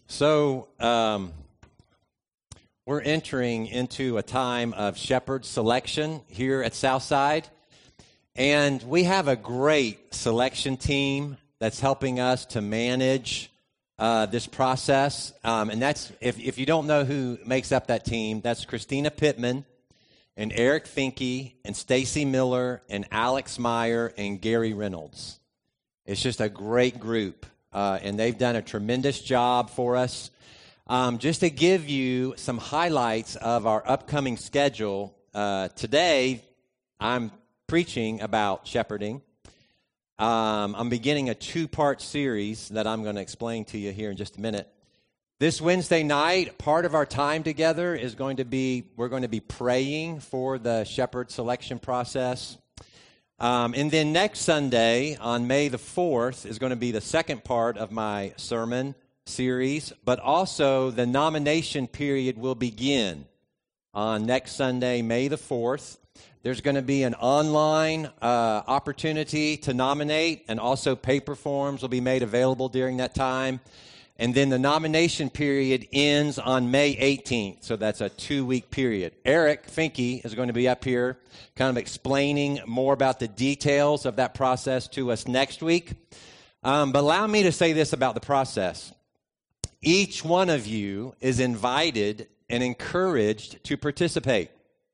So we're entering into a time of shepherd selection here at Southside, and we have a great selection team that's helping us to manage this process. And that's, if you don't know who makes up that team, that's Christina Pittman and Eric Finke and Stacy Miller and Alex Meyer and Gary Reynolds. It's just a great group. And they've done a tremendous job for us. Just to give you some highlights of our upcoming schedule, today I'm preaching about shepherding. I'm beginning a two-part series that I'm going to explain to you here in just a minute. This Wednesday night, part of our time together is going to be, we're going to be praying for the shepherd selection process. And then next Sunday, on May the 4th, is going to be the second part of my sermon series, but also the nomination period will begin on next Sunday, May the 4th. There's going to be an online opportunity to nominate, and also paper forms will be made available during that time. And then the nomination period ends on May 18th, so that's a 2-week period. Eric Finke is going to be up here kind of explaining more about the details of that process to us next week. But allow me to say this about the process. Each one of you is invited and encouraged to participate.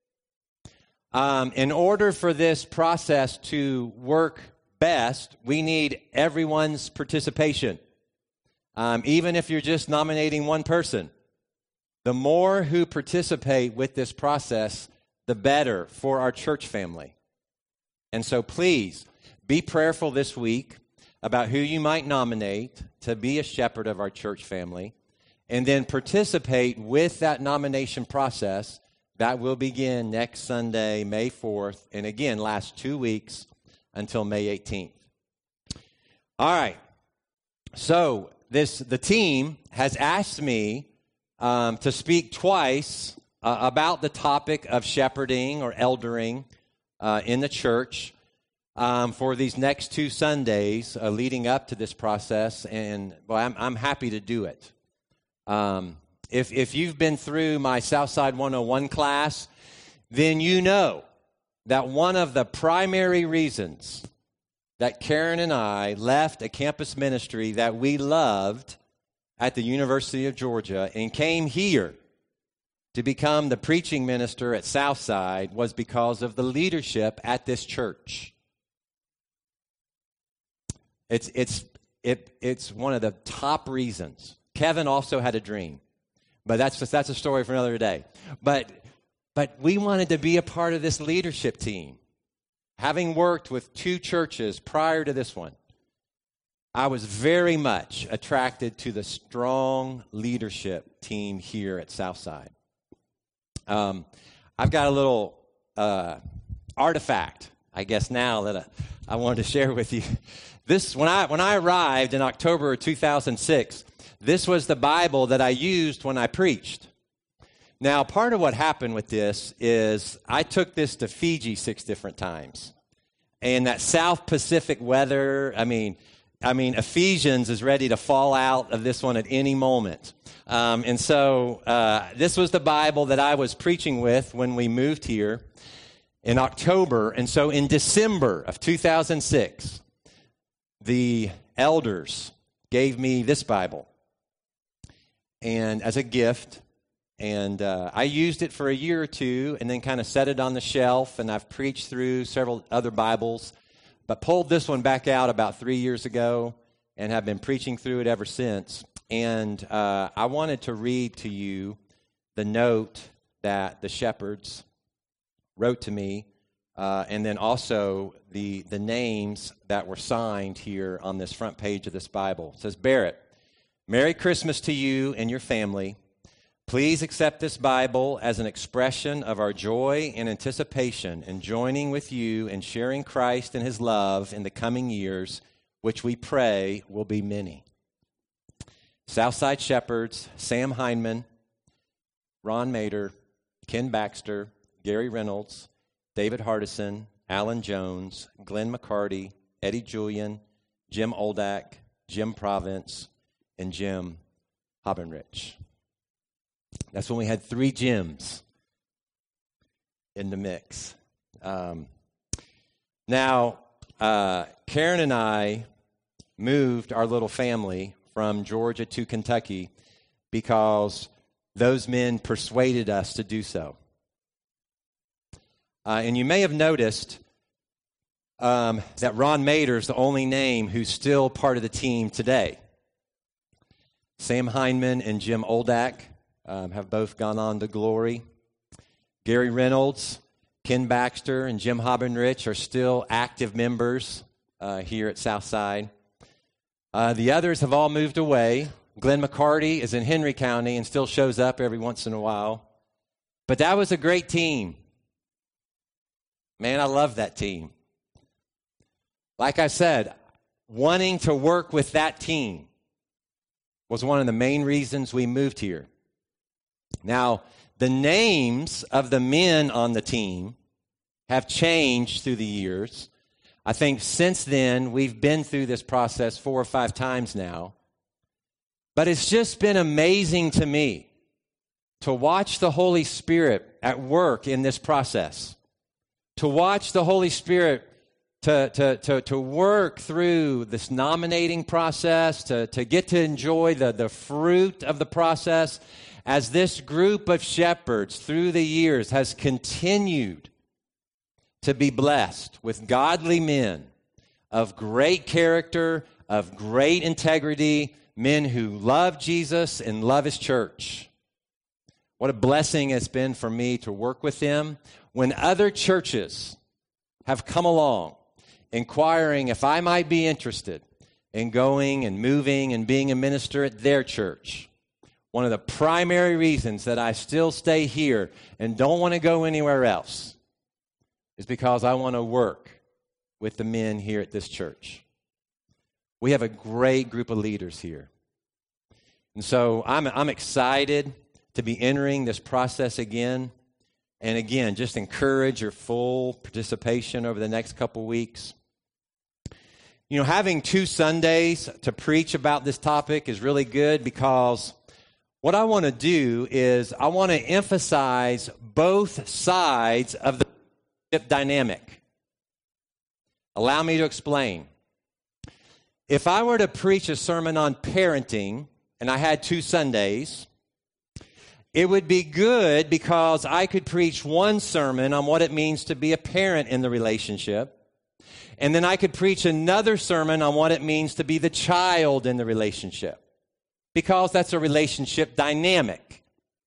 In order for this process to work best, we need everyone's participation. Even if you're just nominating one person, the more who participate with this process, the better for our church family. And so please be prayerful this week about who you might nominate to be a shepherd of our church family, and then participate with that nomination process that will begin next Sunday, May 4th, and again last 2 weeks until May 18th. All right, so the team has asked me to speak twice about the topic of shepherding or eldering in the church for these next 2 Sundays leading up to this process, and well, I'm happy to do it. If you've been through my Southside 101 class, then you know that one of the primary reasons that Karen and I left a campus ministry that we loved at the University of Georgia and came here to become the preaching minister at Southside was because of the leadership at this church. It's one of the top reasons. Kevin also had a dream, but that's a story for another day. But we wanted to be a part of this leadership team. Having worked with 2 churches prior to this one, I was very much attracted to the strong leadership team here at Southside. I've got a little artifact, I guess, now that I wanted to share with you. This when I arrived in October of 2006, this was the Bible that I used when I preached. Now, part of what happened with this is I took this to Fiji 6 different times. And that South Pacific weather, I mean, Ephesians is ready to fall out of this one at any moment. And so this was the Bible that I was preaching with when we moved here in October. And so in December of 2006, the elders gave me this Bible and as a gift. And I used it for a year or 2 and then kind of set it on the shelf. And I've preached through several other Bibles, but pulled this one back out about 3 years ago and have been preaching through it ever since. And I wanted to read to you the note that the shepherds wrote to me, and then also the names that were signed here on this front page of this Bible. It says, Barrett, Merry Christmas to you and your family. Please accept this Bible as an expression of our joy and anticipation in joining with you and sharing Christ and His love in the coming years, which we pray will be many. Southside Shepherds, Sam Heineman, Ron Mader, Ken Baxter, Gary Reynolds, David Hardison, Alan Jones, Glenn McCarty, Eddie Julian, Jim Oldak, Jim Province, and Jim Hobbenrich. That's when we had 3 Jims in the mix. Now, Karen and I moved our little family from Georgia to Kentucky because those men persuaded us to do so. And you may have noticed that Ron Mader is the only name who's still part of the team today. Sam Heineman and Jim Oldak have both gone on to glory. Gary Reynolds, Ken Baxter, and Jim Hobbenrich are still active members here at Southside. The others have all moved away. Glenn McCarty is in Henry County and still shows up every once in a while. But that was a great team. Man, I love that team. Like I said, wanting to work with that team was one of the main reasons we moved here. Now, the names of the men on the team have changed through the years. I think since then, we've been through this process 4 or 5 times now. But it's just been amazing to me to watch the Holy Spirit at work in this process. To watch the Holy Spirit to work through this nominating process, to get to enjoy the fruit of the process as this group of shepherds through the years has continued to be blessed with godly men of great character, of great integrity, men who love Jesus and love his church. What a blessing it's been for me to work with them when other churches have come along inquiring if I might be interested in going and moving and being a minister at their church. One of the primary reasons that I still stay here and don't want to go anywhere else is because I want to work with the men here at this church. We have a great group of leaders here. And so I'm excited to be entering this process again. And again, just encourage your full participation over the next couple weeks. You know, having 2 Sundays to preach about this topic is really good because what I want to do is I want to emphasize both sides of the dynamic. Allow me to explain. If I were to preach a sermon on parenting and I had 2 Sundays, it would be good because I could preach one sermon on what it means to be a parent in the relationship, and then I could preach another sermon on what it means to be the child in the relationship, because that's a relationship dynamic.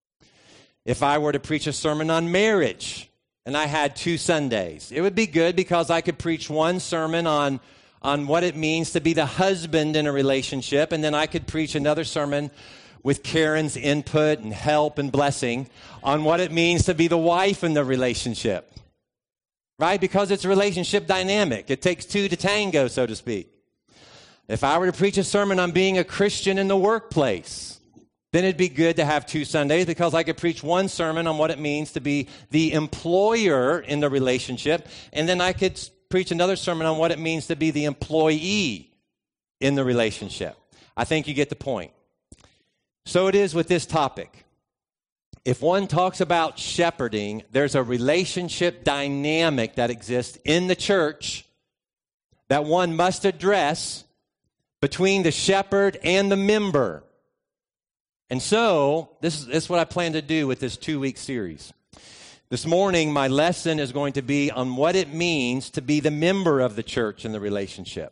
If I were to preach a sermon on marriage and I had 2 Sundays, it would be good because I could preach one sermon on what it means to be the husband in a relationship, and then I could preach another sermon with Karen's input and help and blessing on what it means to be the wife in the relationship, right? Because it's a relationship dynamic. It takes 2 to tango, so to speak. If I were to preach a sermon on being a Christian in the workplace, then it'd be good to have 2 Sundays because I could preach one sermon on what it means to be the employer in the relationship, and then I could preach another sermon on what it means to be the employee in the relationship. I think you get the point. So it is with this topic. If one talks about shepherding, there's a relationship dynamic that exists in the church that one must address between the shepherd and the member. And so this is what I plan to do with this 2-week series. This morning, my lesson is going to be on what it means to be the member of the church in the relationship.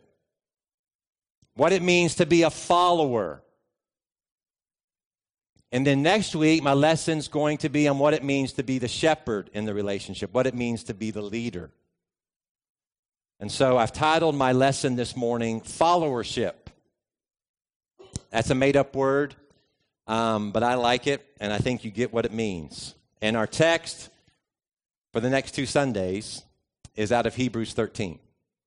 What it means to be a follower. And then next week, my lesson's going to be on what it means to be the shepherd in the relationship, what it means to be the leader. And so I've titled my lesson this morning, Followership. That's a made-up word, but I like it, and I think you get what it means. And our text for the next 2 Sundays is out of Hebrews 13.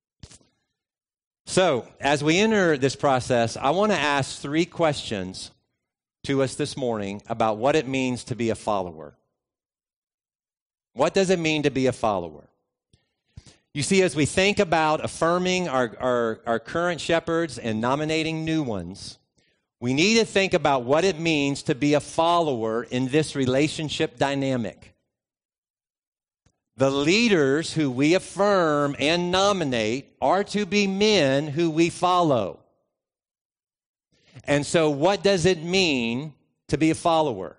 So as we enter this process, I want to ask 3 questions to us this morning about what it means to be a follower. What does it mean to be a follower? You see, as we think about affirming our current shepherds and nominating new ones, We need to think about what it means to be a follower in this relationship dynamic. The leaders who we affirm and nominate are to be men who we follow. And so what does it mean to be a follower?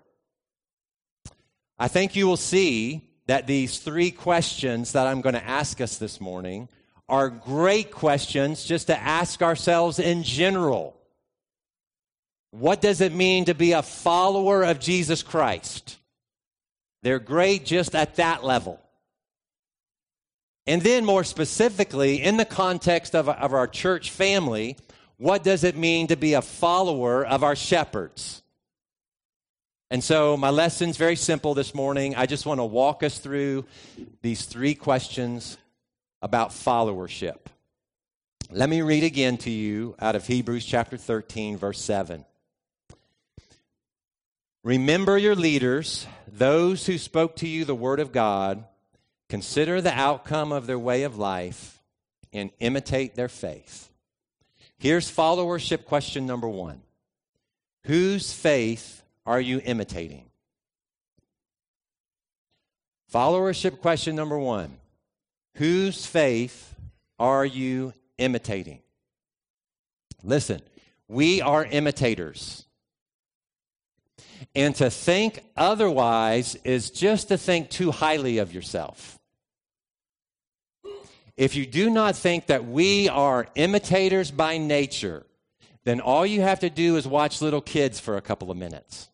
I think you will see that these three questions that I'm going to ask us this morning are great questions just to ask ourselves in general. What does it mean to be a follower of Jesus Christ? They're great just at that level. And then more specifically, in the context of our church family, what does it mean to be a follower of our shepherds? And so my lesson's very simple this morning. I just want to walk us through these three questions about followership. Let me read again to you out of Hebrews chapter 13, verse 7. Remember your leaders, those who spoke to you the word of God. Consider the outcome of their way of life and imitate their faith. Here's followership question number one. Whose faith are you imitating? Followership question number one. Whose faith are you imitating? Listen, we are imitators. And to think otherwise is just to think too highly of yourself. If you do not think that we are imitators by nature, then all you have to do is watch little kids for a couple of minutes.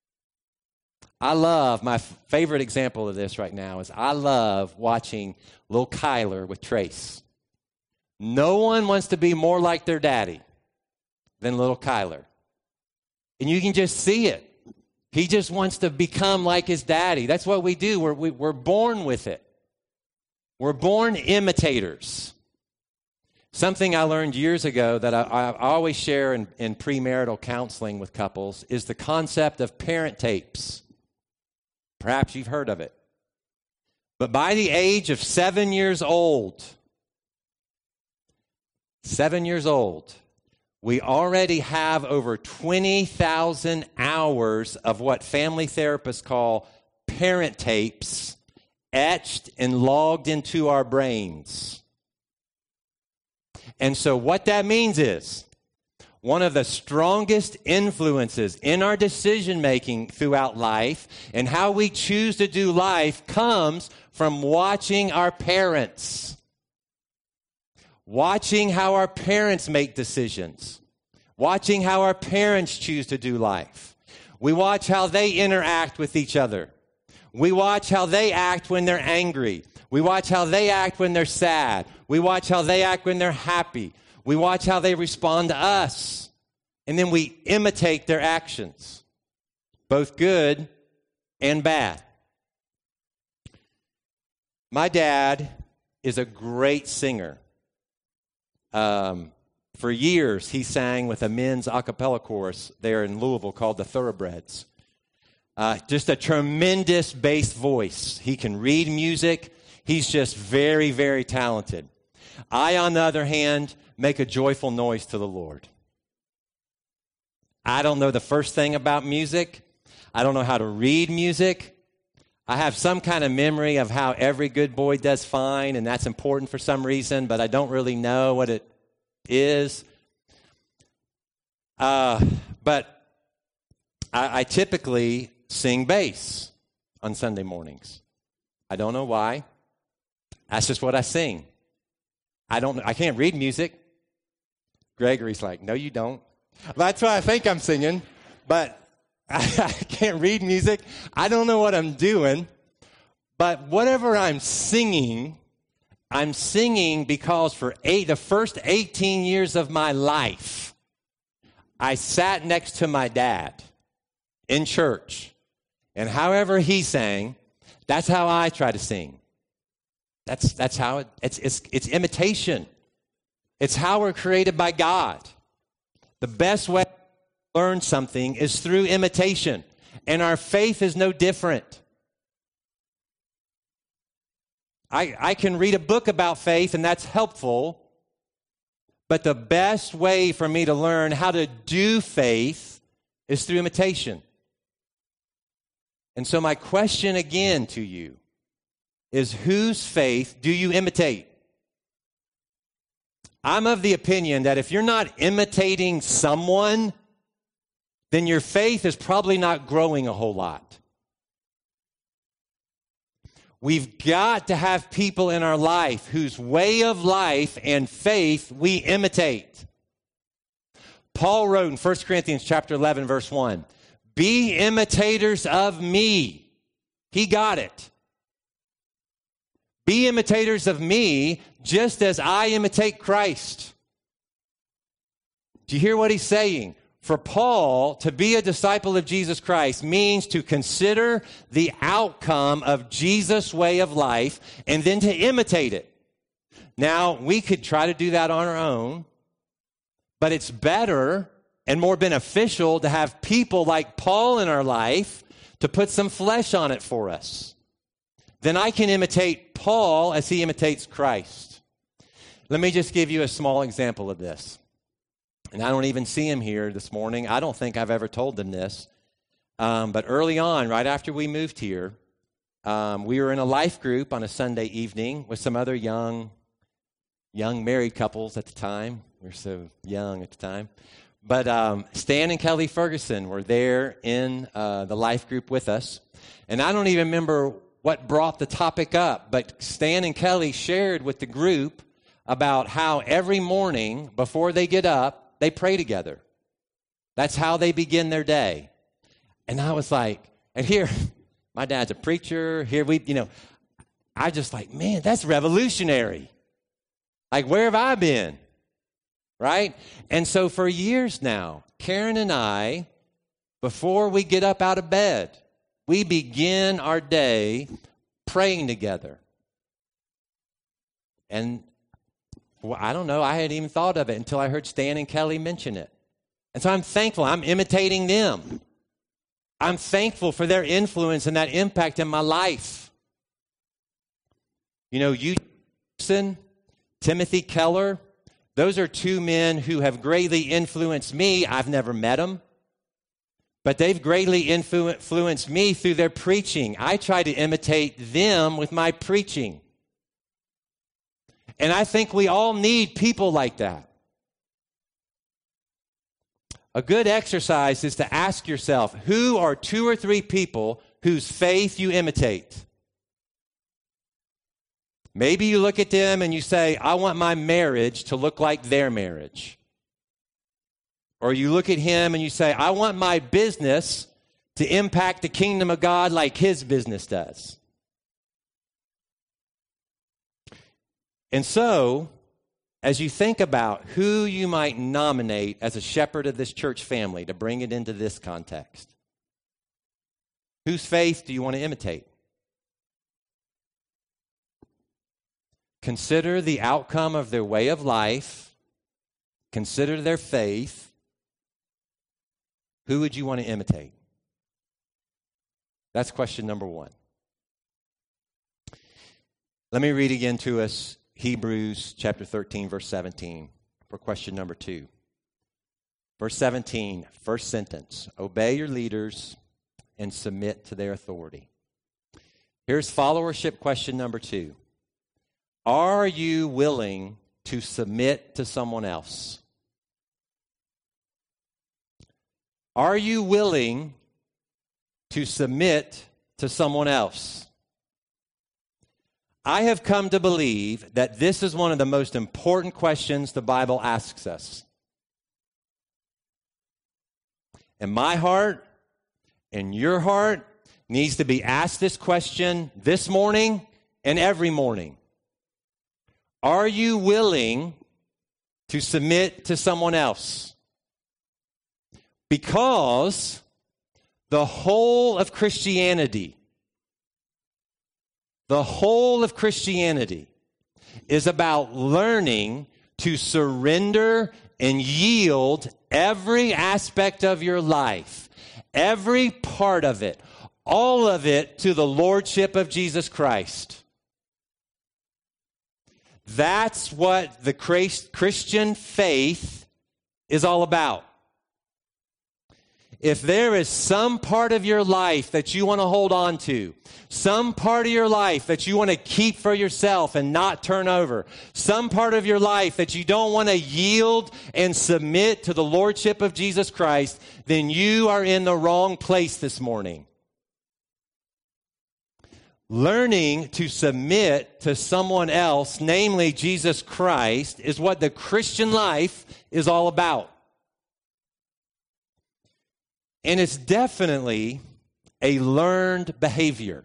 My favorite example of this right now is I love watching little Kyler with Trace. No one wants to be more like their daddy than little Kyler. And you can just see it. He just wants to become like his daddy. That's what we do. We're born with it. We're born imitators. Something I learned years ago that I always share in premarital counseling with couples is the concept of parent tapes. Perhaps you've heard of it. But by the age of 7 years old, we already have over 20,000 hours of what family therapists call parent tapes etched and logged into our brains. And so what that means is one of the strongest influences in our decision-making throughout life and how we choose to do life comes from watching our parents. Watching how our parents make decisions. Watching how our parents choose to do life. We watch how they interact with each other. We watch how they act when they're angry. We watch how they act when they're sad. We watch how they act when they're happy. We watch how they respond to us. And then we imitate their actions, both good and bad. My dad is a great singer. For years, he sang with a men's a cappella chorus there in Louisville called the Thoroughbreds. Just a tremendous bass voice. He can read music. He's just very, very talented. I, on the other hand, make a joyful noise to the Lord. I don't know the first thing about music. I don't know how to read music. I have some kind of memory of how every good boy does fine, and that's important for some reason, but I don't really know what it is. But I typically sing bass on Sunday mornings. I don't know why. That's just what I sing. I can't read music. Gregory's like, no, you don't. That's why I think I'm singing, but I can't read music. I don't know what I'm doing, but whatever I'm singing because for the first 18 years of my life, I sat next to my dad in church, and however he sang, that's how I try to sing. That's how it's imitation. It's how we're created by God. The best way to learn something is through imitation, and our faith is no different. I can read a book about faith, and that's helpful, But the best way for me to learn how to do faith is through imitation. And so my question again to you is, whose faith do you imitate? I'm of the opinion that if you're not imitating someone, then your faith is probably not growing a whole lot. We've got to have people in our life whose way of life and faith we imitate. Paul wrote in 1 Corinthians chapter 11, verse 1, "Be imitators of me." He got it. Be imitators of me just as I imitate Christ. Do you hear what he's saying? For Paul, to be a disciple of Jesus Christ means to consider the outcome of Jesus' way of life and then to imitate it. Now, we could try to do that on our own, but it's better and more beneficial to have people like Paul in our life to put some flesh on it for us. Then I can imitate Paul as he imitates Christ. Let me just give you a small example of this. And I don't even see him here this morning. I don't think I've ever told them this. But early on, right after we moved here, we were in a life group on a Sunday evening with some other young married couples at the time. We were so young at the time. But Stan and Kelly Ferguson were there in the life group with us. And I don't even remember what brought the topic up, but Stan and Kelly shared with the group about how every morning before they get up, they pray together. That's how they begin their day. And I was like, and here, my dad's a preacher. Here I just like, man, that's revolutionary. Like, where have I been? Right? And so for years now, Karen and I, before we get up out of bed, we begin our day praying together. And well, I don't know. I hadn't even thought of it until I heard Stan and Kelly mention it. And so I'm thankful. I'm imitating them. I'm thankful for their influence and that impact in my life. You know, Timothy Keller, those are two men who have greatly influenced me. I've never met them, but they've greatly influenced me through their preaching. I try to imitate them with my preaching. And I think we all need people like that. A good exercise is to ask yourself, who are 2 or 3 people whose faith you imitate? Maybe you look at them and you say, I want my marriage to look like their marriage. Or you look at him and you say, I want my business to impact the kingdom of God like his business does. And so, as you think about who you might nominate as a shepherd of this church family to bring it into this context, whose faith do you want to imitate? Consider the outcome of their way of life. Consider their faith. Who would you want to imitate? That's question number 1. Let me read again to us Hebrews chapter 13, verse 17 for question number 2. Verse 17, first sentence, obey your leaders and submit to their authority. Here's followership question number 2. Are you willing to submit to someone else? Are you willing to submit to someone else? I have come to believe that this is one of the most important questions the Bible asks us. And my heart and your heart needs to be asked this question this morning and every morning. Are you willing to submit to someone else? Because the whole of Christianity is about learning to surrender and yield every aspect of your life, every part of it, all of it to the lordship of Jesus Christ. That's what the Christian faith is all about. If there is some part of your life that you want to hold on to, some part of your life that you want to keep for yourself and not turn over, some part of your life that you don't want to yield and submit to the lordship of Jesus Christ, then you are in the wrong place this morning. Learning to submit to someone else, namely Jesus Christ, is what the Christian life is all about. And it's definitely a learned behavior.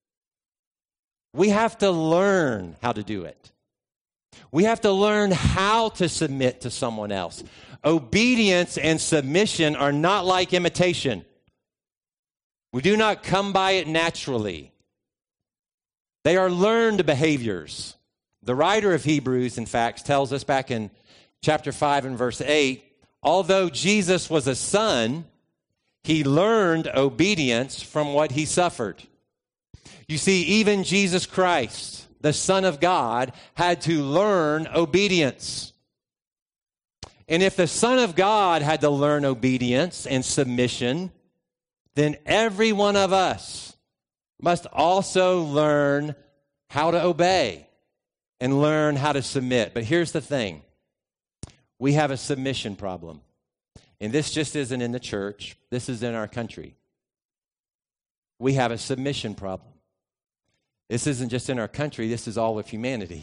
We have to learn how to do it. We have to learn how to submit to someone else. Obedience and submission are not like imitation. We do not come by it naturally. They are learned behaviors. The writer of Hebrews, in fact, tells us back in chapter 5 and verse 8, although Jesus was a son, he learned obedience from what he suffered. You see, even Jesus Christ, the Son of God, had to learn obedience. And if the Son of God had to learn obedience and submission, then every one of us must also learn how to obey and learn how to submit. But here's the thing. We have a submission problem. And this just isn't in the church. This is in our country. We have a submission problem. This isn't just in our country. This is all of humanity.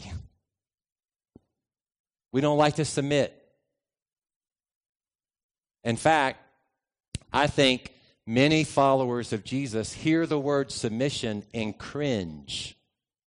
We don't like to submit. In fact, I think many followers of Jesus hear the word submission and cringe.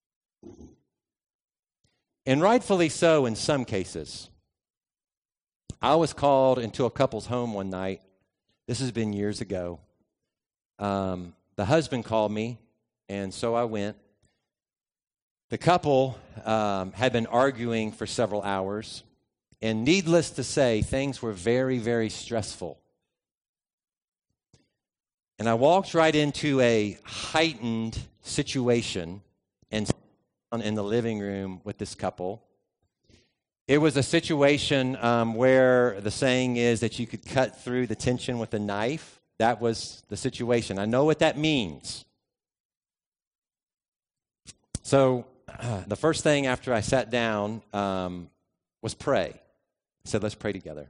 And rightfully so in some cases. I was called into a couple's home one night. This has been years ago. The husband called me, and so I went. The couple had been arguing for several hours, and needless to say, things were very, very stressful. And I walked right into a heightened situation and in the living room with this couple. It was a situation where the saying is that you could cut through the tension with a knife. That was the situation. I know what that means. So the first thing after I sat down was pray. I said, let's pray together.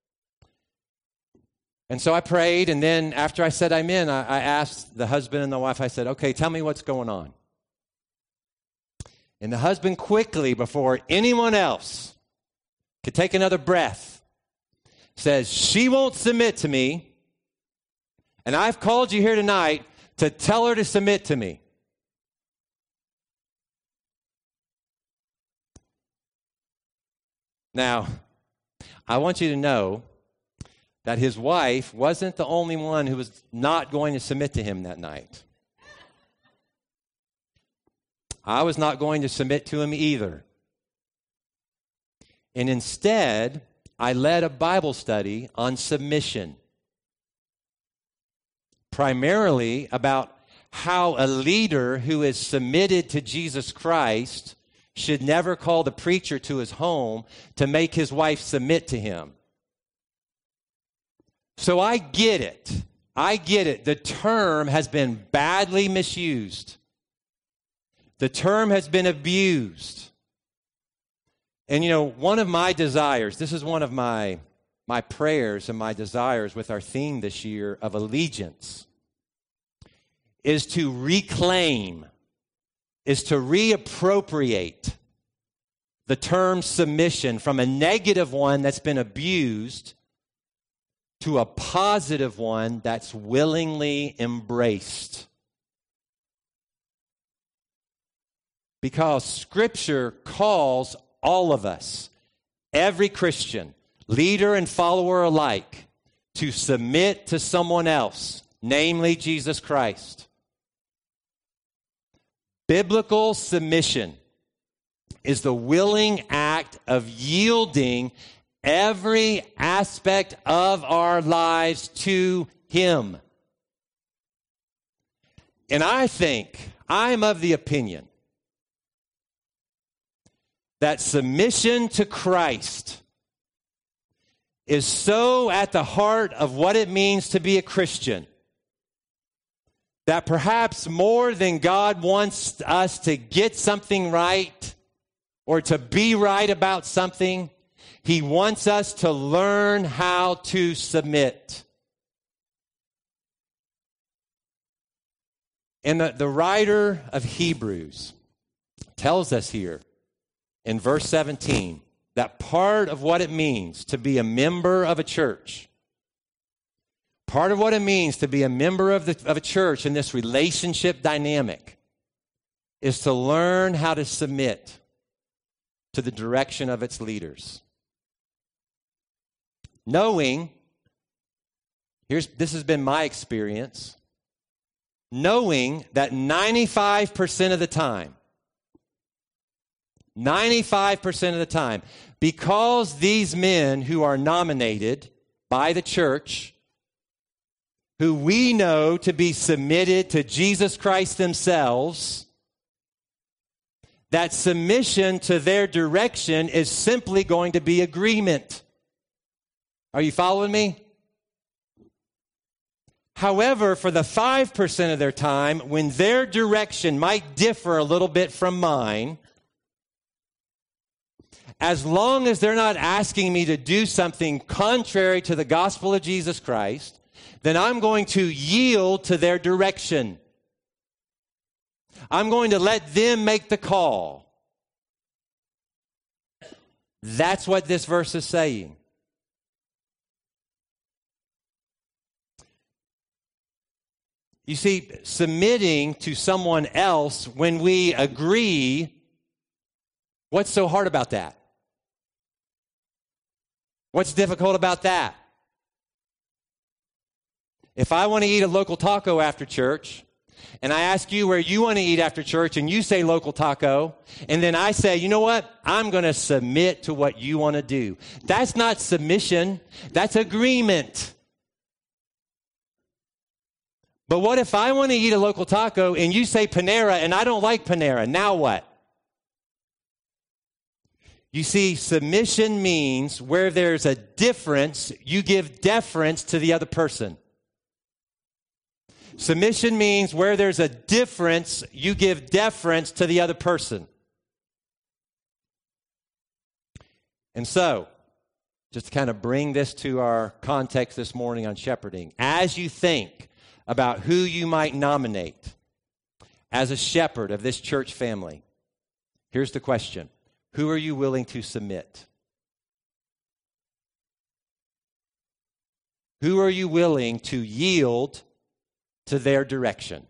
And so I prayed, and then after I said amen, I asked the husband and the wife, I said, okay, tell me what's going on. And the husband quickly, before anyone else could take another breath, says, she won't submit to me, and I've called you here tonight to tell her to submit to me. Now, I want you to know that his wife wasn't the only one who was not going to submit to him that night. I was not going to submit to him either. And instead, I led a Bible study on submission, primarily about how a leader who is submitted to Jesus Christ should never call the preacher to his home to make his wife submit to him. So I get it. I get it. The term has been badly misused. The term has been abused. And you know, one of my desires, this is one of my prayers and my desires with our theme this year of allegiance, is to reclaim, is to reappropriate the term submission from a negative one that's been abused to a positive one that's willingly embraced. Because Scripture calls all of us, every Christian, leader and follower alike, to submit to someone else, namely Jesus Christ. Biblical submission is the willing act of yielding every aspect of our lives to Him. And I'm of the opinion that submission to Christ is so at the heart of what it means to be a Christian that perhaps more than God wants us to get something right or to be right about something, He wants us to learn how to submit. And the writer of Hebrews tells us here in verse 17 that part of what it means to be a member of a church, part of what it means to be a member of a church in this relationship dynamic is to learn how to submit to the direction of its leaders. Knowing, this has been my experience, knowing that 95% of the time, because these men who are nominated by the church, who we know to be submitted to Jesus Christ themselves, that submission to their direction is simply going to be agreement. Are you following me? However, for the 5% of their time, when their direction might differ a little bit from mine, as long as they're not asking me to do something contrary to the gospel of Jesus Christ, then I'm going to yield to their direction. I'm going to let them make the call. That's what this verse is saying. You see, submitting to someone else when we agree, what's so hard about that? What's difficult about that? If I want to eat a local taco after church, and I ask you where you want to eat after church, and you say local taco, and then I say, you know what? I'm going to submit to what you want to do. That's not submission. That's agreement. But what if I want to eat a local taco, and you say Panera, and I don't like Panera? Now what? You see, submission means where there's a difference, you give deference to the other person. Submission means where there's a difference, you give deference to the other person. And so, just to kind of bring this to our context this morning on shepherding, as you think about who you might nominate as a shepherd of this church family, here's the question. Who are you willing to submit? Who are you willing to yield to their direction?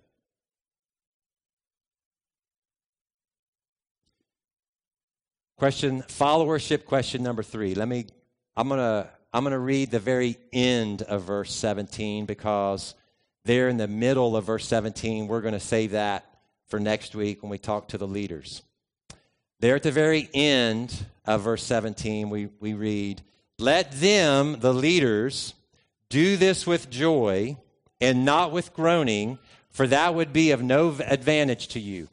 Followership question number 3. I'm gonna read the very end of verse 17 because there in the middle of verse 17, we're going to save that for next week when we talk to the leaders. There at the very end of verse 17, we read, "Let them, the leaders, do this with joy and not with groaning, for that would be of no advantage to you."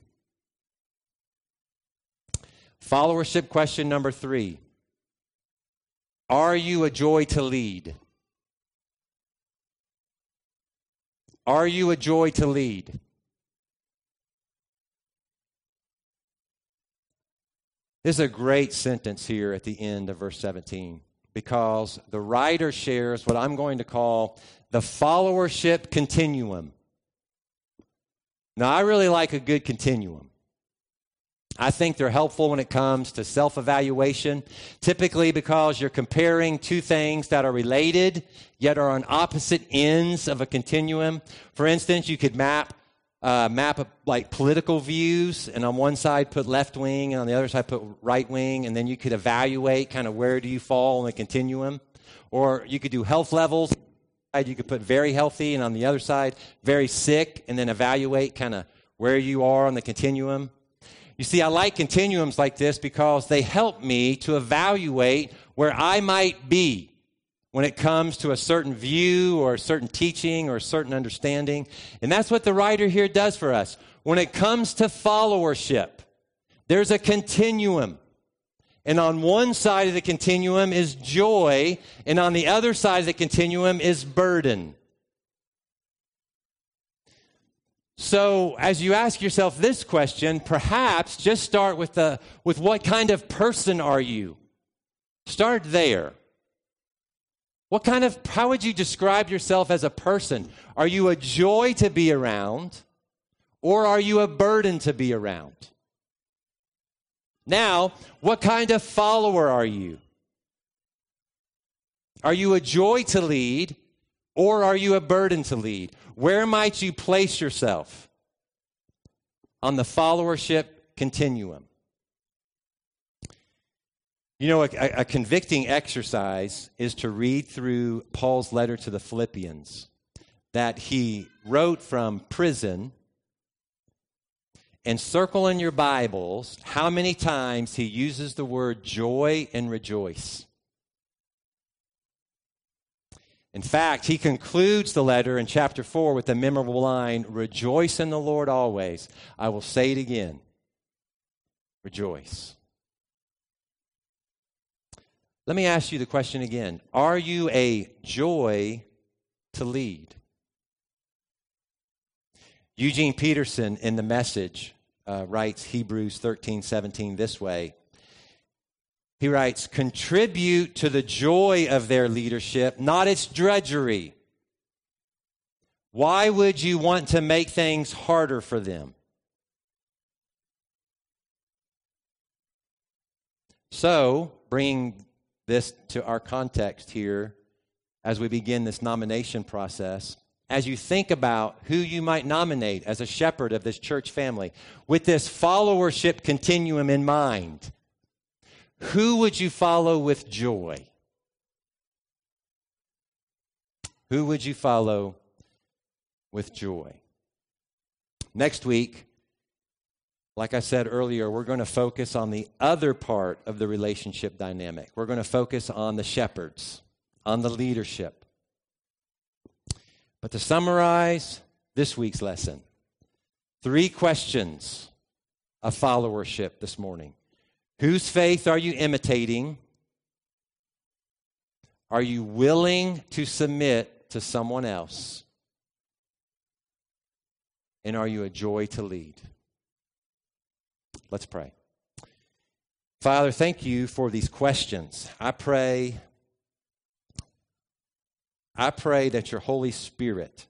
Followership question number 3. Are you a joy to lead? Are you a joy to lead? This is a great sentence here at the end of verse 17 because the writer shares what I'm going to call the followership continuum. Now, I really like a good continuum. I think they're helpful when it comes to self-evaluation, typically because you're comparing two things that are related, yet are on opposite ends of a continuum. For instance, you could map like political views, and on one side put left wing, and on the other side put right wing, and then you could evaluate kind of where do you fall on the continuum. Or you could do health levels. You could put very healthy, and on the other side, very sick, and then evaluate kind of where you are on the continuum. You see, I like continuums like this because they help me to evaluate where I might be when it comes to a certain view or a certain teaching or a certain understanding. And that's what the writer here does for us. When it comes to followership, there's a continuum. And on one side of the continuum is joy, and on the other side of the continuum is burden. So as you ask yourself this question, perhaps just start with what kind of person are you? Start there. How would you describe yourself as a person? Are you a joy to be around, or are you a burden to be around? Now, what kind of follower are you? Are you a joy to lead, or are you a burden to lead? Where might you place yourself on the followership continuum? You know, a convicting exercise is to read through Paul's letter to the Philippians that he wrote from prison, and circle in your Bibles how many times he uses the word joy and rejoice. In fact, he concludes the letter in chapter 4 with the memorable line, "Rejoice in the Lord always." I will say it again. Rejoice. Let me ask you the question again. Are you a joy to lead? Eugene Peterson in The Message writes Hebrews 13:17 this way. He writes, "Contribute to the joy of their leadership, not its drudgery. Why would you want to make things harder for them?" So, bringing this to our context here as we begin this nomination process, as you think about who you might nominate as a shepherd of this church family, with this followership continuum in mind, who would you follow with joy? Who would you follow with joy? Next week, like I said earlier, we're going to focus on the other part of the relationship dynamic. We're going to focus on the shepherds, on the leadership. But to summarize this week's lesson, 3 questions of followership this morning. Whose faith are you imitating? Are you willing to submit to someone else? And are you a joy to lead? Let's pray. Father, thank you for these questions. I pray that your Holy Spirit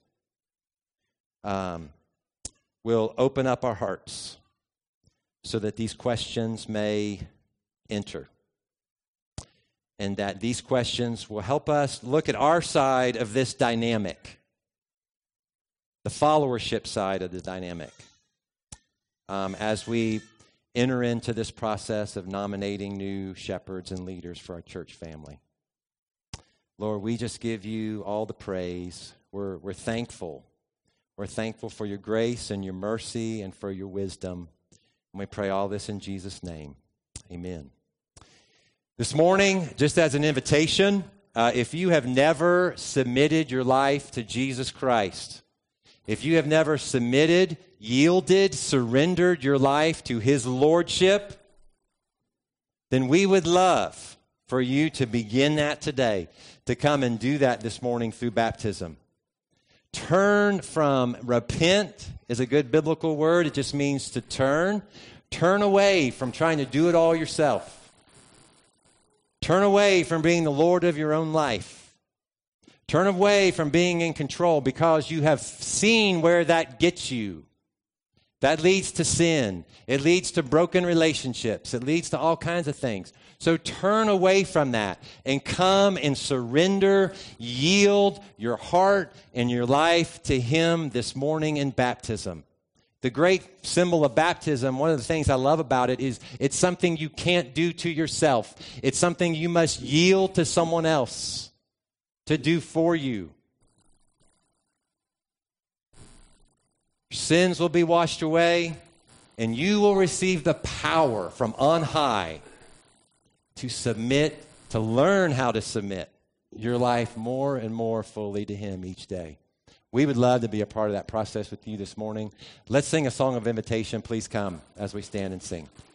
will open up our hearts so that these questions may enter, and that these questions will help us look at our side of this dynamic, the followership side of the dynamic, as we enter into this process of nominating new shepherds and leaders for our church family. Lord, we just give you all the praise. We're thankful. We're thankful for your grace and your mercy and for your wisdom. And we pray all this in Jesus' name. Amen. This morning, just as an invitation, if you have never submitted your life to Jesus Christ, if you have never submitted, yielded, surrendered your life to his lordship, then we would love for you to begin that today, to come and do that this morning through baptism. Turn from repent is a good biblical word. It just means to turn. Turn away from trying to do it all yourself. Turn away from being the Lord of your own life. Turn away from being in control because you have seen where that gets you. That leads to sin. It leads to broken relationships. It leads to all kinds of things. So turn away from that and come and surrender, yield your heart and your life to him this morning in baptism. The great symbol of baptism, one of the things I love about it is it's something you can't do to yourself. It's something you must yield to someone else to do for you. Your sins will be washed away, and you will receive the power from on high to submit, to learn how to submit your life more and more fully to him each day. We would love to be a part of that process with you this morning. Let's sing a song of invitation. Please come as we stand and sing.